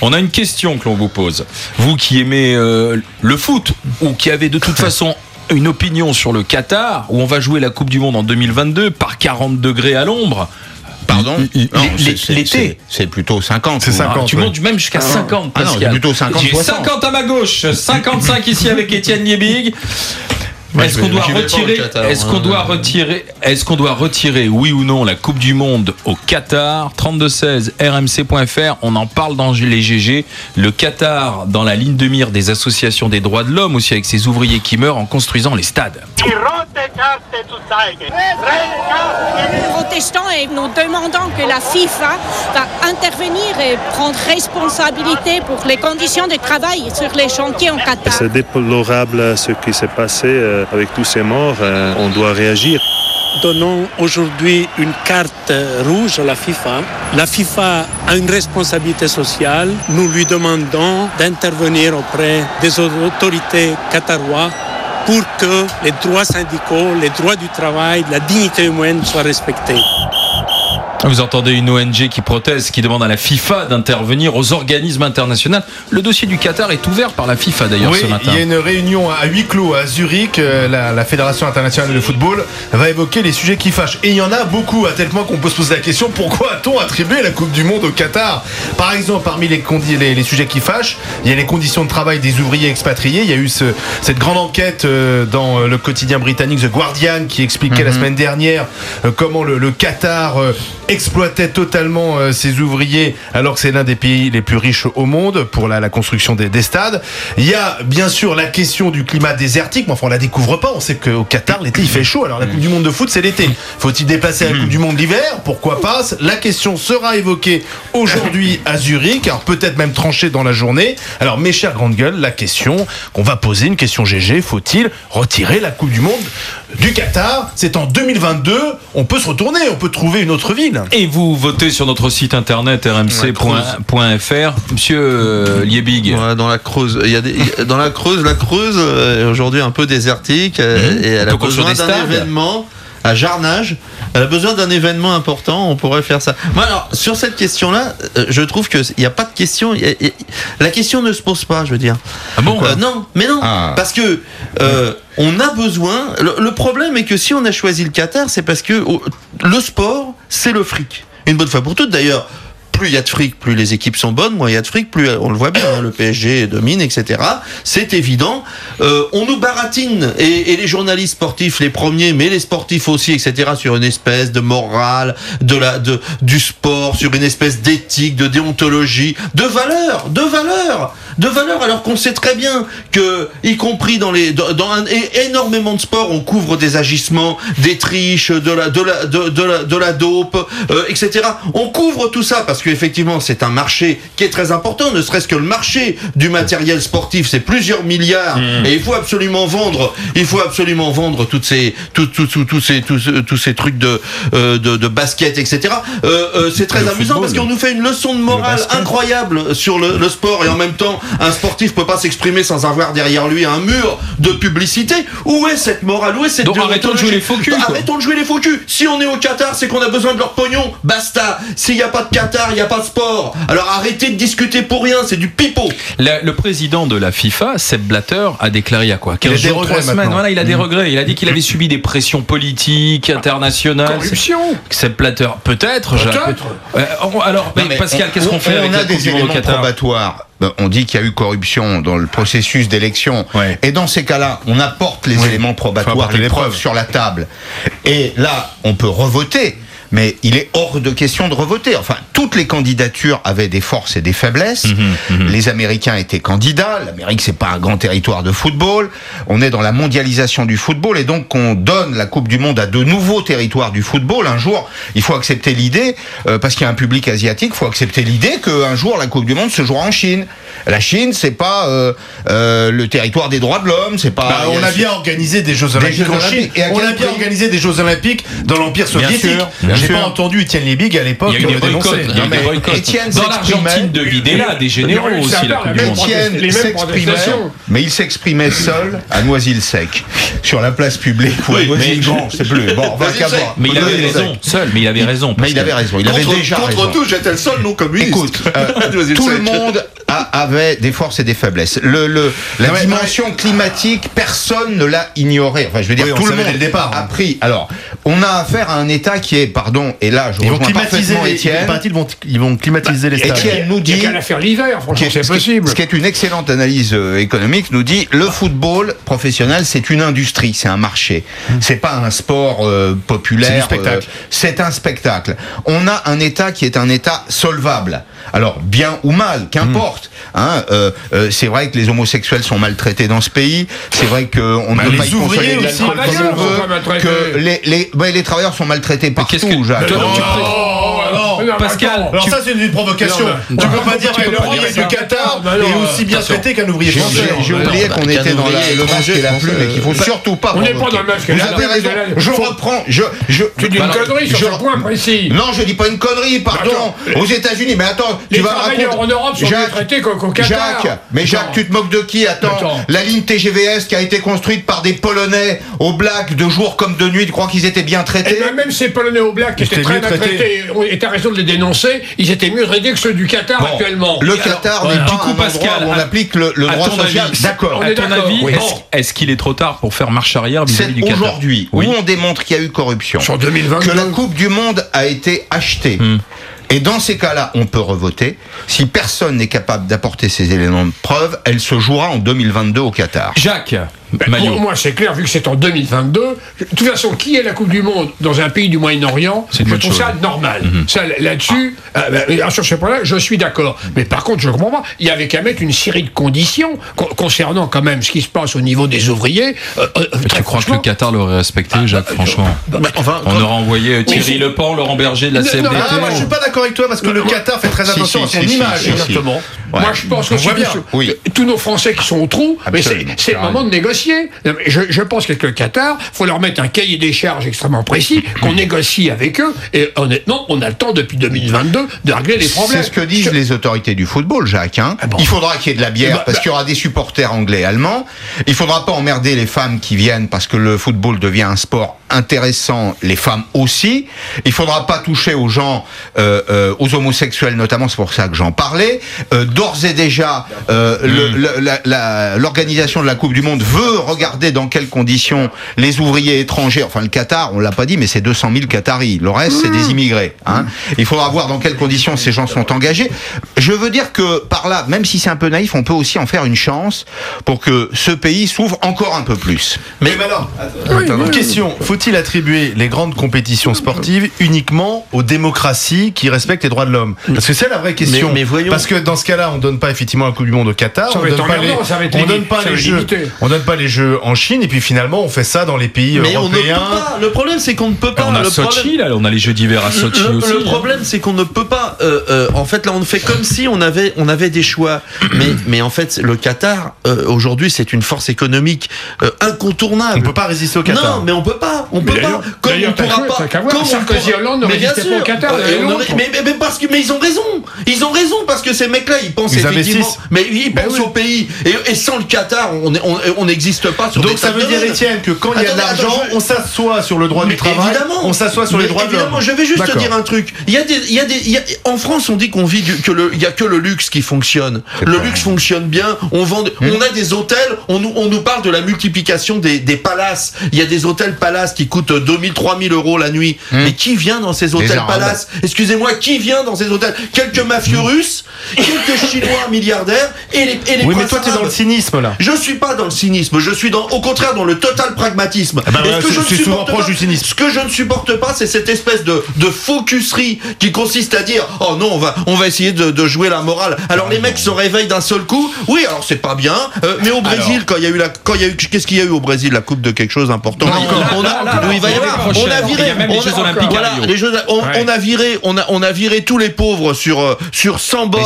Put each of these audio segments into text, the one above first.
On a une question que l'on vous pose. Vous qui aimez le foot ou qui avez de toute façon une opinion sur le Qatar, où on va jouer la Coupe du Monde en 2022 par 40 degrés à l'ombre. Pardon ? L'été. C'est plutôt 50. C'est 50. Tu montes même jusqu'à 50, Pascal. Non, plutôt 50. J'ai 50 à ma gauche, 55 ici avec Étienne Liebig. Est-ce qu'on doit retirer, oui ou non, la Coupe du Monde au Qatar? 3216 rmc.fr. On en parle dans les GG. Le Qatar dans la ligne de mire des associations des droits de l'homme, aussi avec ses ouvriers qui meurent en construisant les stades. Protestants et nous demandons que la FIFA va intervenir et prendre responsabilité pour les conditions de travail sur les chantiers en Qatar. C'est déplorable ce qui s'est passé avec tous ces morts. On doit réagir. Donnons aujourd'hui une carte rouge à la FIFA. La FIFA a une responsabilité sociale. Nous lui demandons d'intervenir auprès des autorités qataroises pour que les droits syndicaux, les droits du travail, la dignité humaine soient respectés. Vous entendez une ONG qui proteste, qui demande à la FIFA d'intervenir, aux organismes internationaux. Le dossier du Qatar est ouvert par la FIFA d'ailleurs ce matin. Il y a une réunion à huis clos à Zurich. La Fédération internationale de football va évoquer les sujets qui fâchent. Et il y en a beaucoup, à tel point qu'on peut se poser la question, pourquoi a-t-on attribué la Coupe du Monde au Qatar ? Par exemple, parmi les sujets qui fâchent, il y a les conditions de travail des ouvriers expatriés. Il y a eu cette grande enquête dans le quotidien britannique The Guardian qui expliquait la semaine dernière comment le Qatar exploitait totalement ses ouvriers alors que c'est l'un des pays les plus riches au monde pour la construction des stades. Il y a bien sûr la question du climat désertique, mais enfin on la découvre pas, on sait qu'au Qatar l'été il fait chaud, alors la Coupe du Monde de foot c'est l'été. Faut-il déplacer la Coupe du Monde l'hiver ? Pourquoi pas ? La question sera évoquée aujourd'hui à Zurich, alors peut-être même tranchée dans la journée. Alors mes chères grandes gueules, la question qu'on va poser, une question GG, faut-il retirer la Coupe du Monde du Qatar ? C'est en 2022, on peut se retourner, on peut trouver une autre ville. Et vous votez sur notre site internet rmc.fr. Monsieur Liebig. Ouais, dans la Creuse, dans la Creuse est aujourd'hui un peu désertique et elle a besoin d'un événement à Jarnage. Elle a besoin d'un événement important, on pourrait faire ça. Moi, alors, sur cette question-là, je trouve qu'il n'y a pas de question. La question ne se pose pas, je veux dire. Ah bon non, mais non. Parce que on a besoin. Le problème est que si on a choisi le Qatar, c'est parce que le sport, c'est le fric. Une bonne fois pour toutes, d'ailleurs. Plus il y a de fric, plus les équipes sont bonnes, moins il y a de fric, plus on le voit bien, le PSG domine, etc. C'est évident. On nous baratine, et les journalistes sportifs, les premiers, mais les sportifs aussi, etc., sur une espèce de morale, du sport, sur une espèce d'éthique, de déontologie, de valeur, alors qu'on sait très bien que, y compris dans énormément de sports, on couvre des agissements, des triches, de la dope, etc. On couvre tout ça parce que effectivement c'est un marché qui est très important, ne serait-ce que le marché du matériel sportif, c'est plusieurs milliards et il faut absolument vendre tous ces trucs de basket, etc. C'est très amusant parce qu'on nous fait une leçon de morale incroyable sur le sport et en même temps un sportif peut pas s'exprimer sans avoir derrière lui un mur de publicité. Où est cette morale ? Où est cette déontologie ? Arrêtons de jouer les faux culs. Arrêtons de jouer les faux culs. Si on est au Qatar, c'est qu'on a besoin de leur pognon. Basta. S'il n'y a pas de Qatar, il n'y a pas de sport. Alors arrêtez de discuter pour rien, c'est du pipeau. Le président de la FIFA, Sepp Blatter, a déclaré il y a quoi 15 jours, 3 semaines. Voilà, il a des regrets. Il a dit qu'il avait subi des pressions politiques, internationales. Corruption. Sepp Blatter, peut-être. Alors, Pascal, qu'est-ce qu'on fait avec la Coupe du Monde au Qatar ? Probatoires. On dit qu'il y a eu corruption dans le processus d'élection. Ouais. Et dans ces cas-là, on apporte les éléments probatoires, les preuves sur la table. Et là, on peut revoter. Mais il est hors de question de revoter. Enfin, toutes les candidatures avaient des forces et des faiblesses. Les Américains étaient candidats. L'Amérique, c'est pas un grand territoire de football. On est dans la mondialisation du football et donc on donne la Coupe du Monde à de nouveaux territoires du football. Un jour, il faut accepter l'idée, parce qu'il y a un public asiatique, il faut accepter l'idée qu'un jour la Coupe du Monde se jouera en Chine. La Chine, c'est pas le territoire des droits de l'homme, c'est pas. On a bien organisé des Jeux Olympiques en Chine. On a bien organisé des Jeux Olympiques dans l'Empire soviétique. J'ai pas entendu Étienne Liebig à l'époque dénoncer. Étienne dans l'Argentine de Videla, des généraux aussi, la Coupe du Monde. Étienne s'exprimait, mais il s'exprimait seul à Noisy-le-Sec, sur la place publique ou à Noisy-le-Grand, c'est plus. Bon, on va voir. Mais il avait raison, seul, mais il avait raison. Mais il avait raison, il avait déjà raison. Contre tout, j'étais le seul non communiste. Écoute, tout le monde avait des forces et des faiblesses. La dimension climatique, personne ne l'a ignoré. Enfin, je veux dire, tout le monde dès le départ a pris. Alors, on a affaire à un État qui est, pardon, et là, je rejoins parfaitement Étienne. Ils vont climatiser les stades. Étienne nous dit, il y a qu'à la faire l'hiver, franchement, c'est possible. Ce qui est une excellente analyse économique, nous dit le football professionnel, c'est une industrie, c'est un marché. C'est pas un sport populaire. C'est du spectacle. C'est un spectacle. On a un État qui est un État solvable. Alors, bien ou mal, qu'importe. C'est vrai que les homosexuels sont maltraités dans ce pays. C'est vrai qu'on ne peut pas y consommer de l'alcool comme on veut. Que les travailleurs sont maltraités partout, Jacques. Pascal, alors ça c'est une provocation. Tu peux pas dire que l'ouvrier du Qatar est aussi bien traité qu'un ouvrier français. J'ai oublié qu'on était dans le masque et la plume et qu'il faut surtout pas. On n'est pas dans le masque et la plume. Je reprends. Tu dis une connerie sur ce point précis. Non, je dis pas une connerie, pardon. Aux États-Unis, mais attends, tu vas raconter. Les travailleurs en Europe sont mieux traités qu'au Qatar. Jacques, tu te moques de qui? Attends, la ligne TGVS qui a été construite par des Polonais au black de jour comme de nuit, tu crois qu'ils étaient bien traités? Même ces Polonais au black qui étaient très mal traités, et t'as raison de les dénoncer, ils étaient mieux traités que ceux du Qatar actuellement. Le Qatar n'est pas un endroit où on applique le droit social. D'accord. À ton avis, est-ce qu'il est trop tard pour faire marche arrière vis-à-vis du Qatar? Aujourd'hui, où on démontre qu'il y a eu corruption, sur 2022, que la Coupe du Monde a été achetée. Et dans ces cas-là, on peut revoter. Si personne n'est capable d'apporter ces éléments de preuve, elle se jouera en 2022 au Qatar. Jacques, pour moi, c'est clair, vu que c'est en 2022. De toute façon, qui est la Coupe du Monde dans un pays du Moyen-Orient? Je trouve ça normal. Ça, là-dessus, sur ce point-là, je suis d'accord. Mais par contre, je ne comprends pas. Il y avait qu'à mettre une série de conditions concernant quand même ce qui se passe au niveau des ouvriers. Tu crois que le Qatar l'aurait respecté, Jacques, franchement? On aurait envoyé Thierry Lepant, Laurent Berger de la CFDT. Moi, je suis pas d'accord avec toi parce que le Qatar fait très attention à son image. Exactement. Moi, je pense que tous nos Français qui sont au trou, mais c'est le moment de négocier. Je pense que le Qatar, faut leur mettre un cahier des charges extrêmement précis, qu'on négocie avec eux, et honnêtement, on a le temps depuis 2022 de régler les problèmes. C'est ce que disent les autorités du football, Jacques. Il faudra qu'il y ait de la bière parce qu'il y aura des supporters anglais, allemands. Il faudra pas emmerder les femmes qui viennent parce que le football devient un sport intéressant, les femmes aussi. Il faudra pas toucher aux gens, aux homosexuels notamment, c'est pour ça que j'en parlais. D'ores et déjà, l'organisation de la Coupe du Monde veut regarder dans quelles conditions les ouvriers étrangers, enfin le Qatar, on l'a pas dit, mais c'est 200 000 Qataris. Le reste, c'est des immigrés. Il faudra voir dans quelles conditions ces gens sont engagés. Je veux dire que par là, même si c'est un peu naïf, on peut aussi en faire une chance pour que ce pays s'ouvre encore un peu plus. Mais alors, question, faut-il attribuer les grandes compétitions sportives uniquement aux démocraties qui respectent les droits de l'homme? Parce que c'est la vraie question. Mais voyons. Parce que dans ce cas-là, on donne pas effectivement la Coupe du Monde au Qatar, on donne pas les jeux en Chine, et puis finalement on fait ça dans les pays européens. On ne peut pas. Le problème, c'est qu'on ne peut pas. On a Sochi, là, on a les Jeux d'hiver à Sochi aussi. Le problème, c'est qu'on ne peut pas. En fait, là, on fait comme si on avait des choix. Mais en fait, le Qatar aujourd'hui, c'est une force économique incontournable. On peut pas résister au Qatar. Non, mais on peut pas. Comme on pourra pas. Comme Sarkozy et Hollande ne résistaient pas au Qatar. Mais ils ont raison. Ils ont raison parce que ces mecs-là, ils pensent effectivement. Mais ils pensent au pays. Et sans le Qatar, on n'existe pas sur. Donc ça veut dire, Étienne, que quand il y a de l'argent, on s'assoit sur le droit du travail. On s'assoit sur les droits de l'homme. Je vais juste te dire un truc. En France, on dit qu'on vit il y a que le luxe qui fonctionne. Le luxe fonctionne bien. On a des hôtels. On nous parle de la multiplication des palaces. Il y a des hôtels palaces qui coûtent 2000, 3000 euros la nuit. Mais qui vient dans ces hôtels palaces? Excusez-moi, qui vient dans ces hôtels? Quelques mafieux russes, quelques Chinois milliardaires et les Oui, mais toi, t'es dans le cynisme là. Je suis pas dans le cynisme. Je suis au contraire dans le total pragmatisme. Ce que je ne supporte pas, c'est cette espèce de focuserie qui consiste à dire oh non, on va essayer de jouer la morale. Alors les mecs se réveillent d'un seul coup. Oui, alors c'est pas bien. Mais au Brésil, quand il y a eu, qu'est-ce qu'il y a eu au Brésil? La coupe de quelque chose d'important. On a viré tous les pauvres sur 100 bornes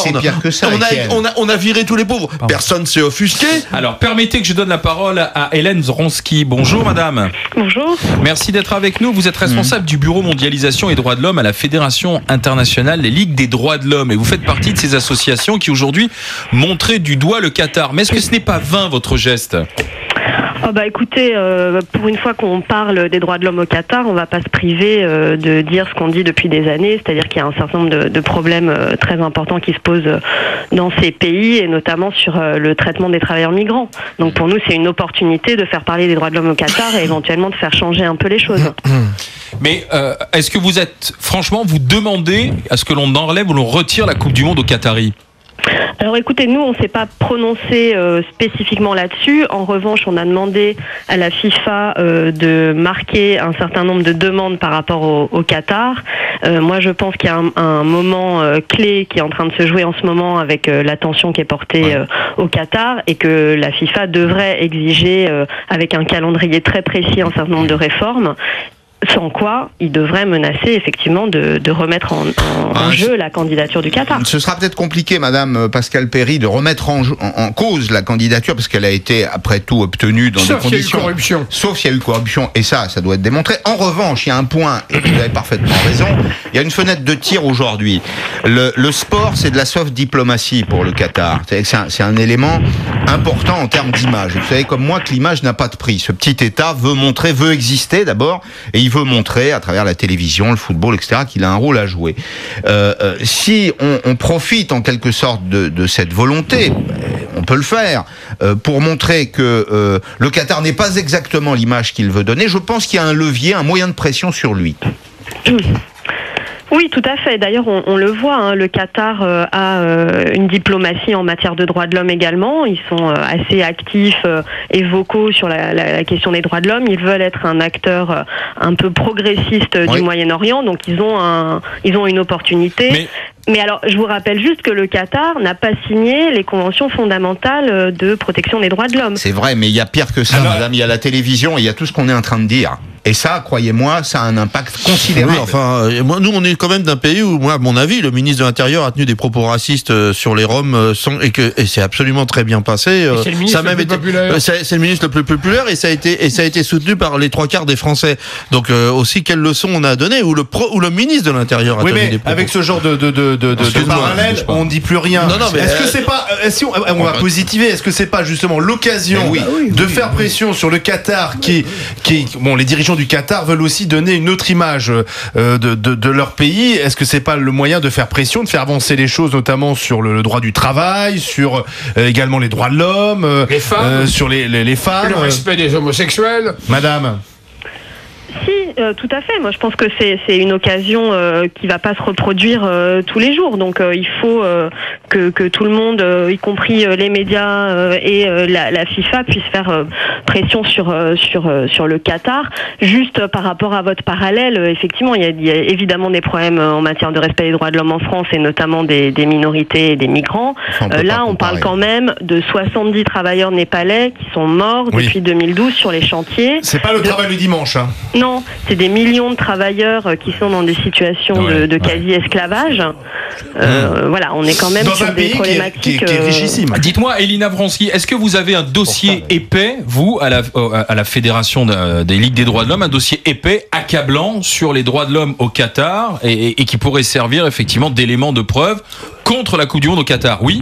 c'est pire que ça. On a viré tous les pauvres. Pardon. Personne s'est offusqué. Alors, permettez que je donne la parole à Hélène Zronski. Bonjour, madame. Bonjour. Merci d'être avec nous. Vous êtes responsable du Bureau Mondialisation et Droits de l'Homme à la Fédération internationale des Ligues des droits de l'homme. Et vous faites partie de ces associations qui, aujourd'hui, montraient du doigt le Qatar. Mais est-ce que ce n'est pas vain, votre geste ? Écoutez, pour une fois qu'on parle des droits de l'homme au Qatar, on ne va pas se priver de dire ce qu'on dit depuis des années, c'est-à-dire qu'il y a un certain nombre de problèmes très importants qui se posent dans ces pays, et notamment sur le traitement des travailleurs migrants. Donc pour nous, c'est une opportunité de faire parler des droits de l'homme au Qatar et éventuellement de faire changer un peu les choses. Mais est-ce que vous demandez à ce que l'on enlève ou l'on retire la Coupe du Monde aux Qataris ? Alors écoutez, nous on ne s'est pas prononcé spécifiquement là-dessus. En revanche, on a demandé à la FIFA de marquer un certain nombre de demandes par rapport au Qatar. Moi je pense qu'il y a un moment clé qui est en train de se jouer en ce moment avec l'attention qui est portée au Qatar, et que la FIFA devrait exiger avec un calendrier très précis un certain nombre de réformes. Sans quoi, il devrait menacer effectivement de remettre en jeu la candidature du Qatar. Ce sera peut-être compliqué, Madame Pascale Perry, de remettre en cause la candidature, parce qu'elle a été, après tout, obtenue dans des conditions... Sauf s'il y a eu corruption. Et ça doit être démontré. En revanche, il y a un point, et vous avez parfaitement raison, il y a une fenêtre de tir aujourd'hui. Le sport, c'est de la soft diplomatie pour le Qatar. C'est un élément important en termes d'image. Et vous savez comme moi que l'image n'a pas de prix. Ce petit État veut exister d'abord, et il veut montrer à travers la télévision, le football, etc., qu'il a un rôle à jouer. Si on profite en quelque sorte de cette volonté, on peut le faire, pour montrer que le Qatar n'est pas exactement l'image qu'il veut donner, je pense qu'il y a un levier, un moyen de pression sur lui. Oui, tout à fait. D'ailleurs, on le voit, le Qatar a une diplomatie en matière de droits de l'homme également. Ils sont assez actifs et vocaux sur la question des droits de l'homme. Ils veulent être un acteur un peu progressiste du Moyen-Orient, donc ils ont une opportunité. Mais alors, je vous rappelle juste que le Qatar n'a pas signé les conventions fondamentales de protection des droits de l'homme. C'est vrai, mais il y a pire que ça, madame. Il y a la télévision, il y a tout ce qu'on est en train de dire. Et ça, croyez-moi, ça a un impact considérable. Oui, nous, on est quand même d'un pays où, moi, à mon avis, le ministre de l'Intérieur a tenu des propos racistes sur les Roms, et c'est absolument très bien passé. C'est le ministre le plus populaire. C'est le ministre le plus populaire, et ça a été soutenu par les 3/4 des Français. Donc aussi, quelle leçon on a donné, ou le ministre de l'Intérieur a tenu des propos. Avec ce genre de parallèle, on ne dit plus rien. Non, mais est-ce que c'est pas, si on va positiver, est-ce que c'est pas justement l'occasion de faire pression sur le Qatar les dirigeants du Qatar veulent aussi donner une autre image de leur pays. Est-ce que c'est pas le moyen de faire pression, de faire avancer les choses, notamment sur le droit du travail, sur également les droits de l'homme, les femmes, sur les femmes, le respect des homosexuels, madame? Si, tout à fait. Moi, je pense que c'est une occasion qui va pas se reproduire tous les jours. Donc, il faut que tout le monde, y compris les médias et la FIFA, puisse faire pression sur le Qatar. Juste par rapport à votre parallèle, effectivement, il y a évidemment des problèmes en matière de respect des droits de l'homme en France, et notamment des minorités et des migrants. Là, on parle quand même de 70 travailleurs népalais qui sont morts depuis 2012 sur les chantiers. C'est pas le travail le dimanche, hein. Non, c'est des millions de travailleurs qui sont dans des situations de quasi-esclavage. Voilà, on est quand même sur des problématiques qui est richissime. Dites-moi, Elina Vronsky, est-ce que vous avez un dossier épais, vous, à la Fédération des Ligues des droits de l'homme, un dossier épais, accablant sur les droits de l'homme au Qatar, et qui pourrait servir effectivement d'élément de preuve contre la Coupe du Monde au Qatar, oui ?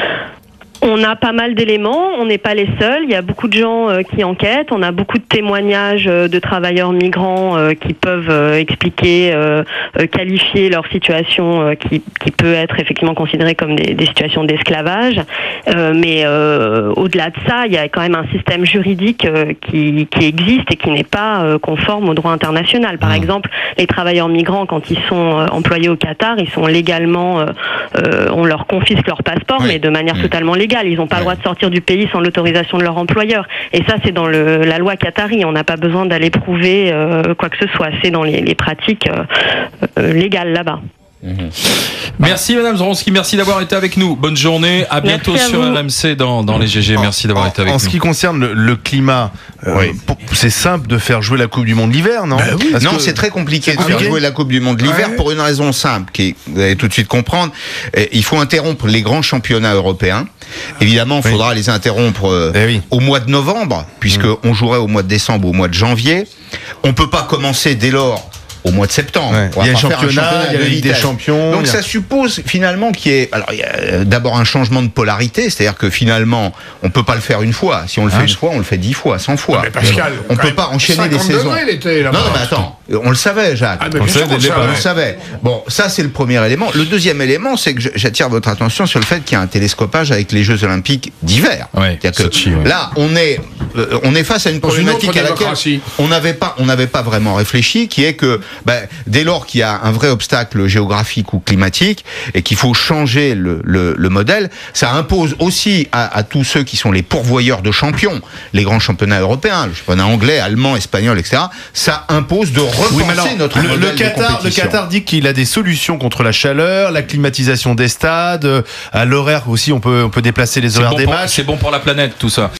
On a pas mal d'éléments, on n'est pas les seuls, il y a beaucoup de gens qui enquêtent, on a beaucoup de témoignages de travailleurs migrants qui peuvent expliquer, qualifier leur situation qui peut être effectivement considérée comme des situations d'esclavage, mais au-delà de ça, il y a quand même un système juridique qui existe et qui n'est pas conforme au droit international. Par exemple, les travailleurs migrants, quand ils sont employés au Qatar, ils sont légalement, on leur confisque leur passeport, mais de manière totalement légale. Ils n'ont pas le droit de sortir du pays sans l'autorisation de leur employeur. Et ça, c'est dans la loi qatari. On n'a pas besoin d'aller prouver quoi que ce soit. C'est dans les pratiques légales là-bas. Merci Madame Zronski, merci d'avoir été avec nous. Bonne journée, à bientôt sur RMC dans les GG. Merci d'avoir été avec nous. En ce qui concerne le climat, c'est simple de faire jouer la Coupe du Monde l'hiver, non? Non, c'est très compliqué de faire jouer la Coupe du Monde l'hiver pour une raison simple, vous allez tout de suite comprendre. Il faut interrompre les grands championnats européens. Évidemment, il faudra les interrompre au mois de novembre, puisqu'on jouerait au mois de décembre ou au mois de janvier. On peut pas commencer dès lors au mois de septembre. Il y a un championnat, il y a la Ligue des Champions. Donc ça suppose finalement qu'il y ait, alors il y a d'abord un changement de polarité, c'est-à-dire que finalement on peut pas le faire une fois. Si on le fait une fois, on le fait 10 fois, 100 fois. Mais Pascal, on peut pas enchaîner des saisons. Non, mais attends, on le savait, Jacques. On le savait. Bon, ça c'est le premier élément. Le deuxième élément, c'est que j'attire votre attention sur le fait qu'il y a un télescopage avec les Jeux Olympiques d'hiver. C'est-à-dire que là, on est face à une problématique à laquelle on n'avait pas vraiment réfléchi, qui est que dès lors qu'il y a un vrai obstacle géographique ou climatique et qu'il faut changer le modèle, ça impose aussi à tous ceux qui sont les pourvoyeurs de champions, les grands championnats européens, le championnat anglais, allemand, espagnol, etc. Ça impose de repenser notre modèle de compétition. Le Qatar dit qu'il a des solutions contre la chaleur, la climatisation des stades, à l'horaire aussi, on peut déplacer les horaires des matchs. C'est bon pour la planète tout ça.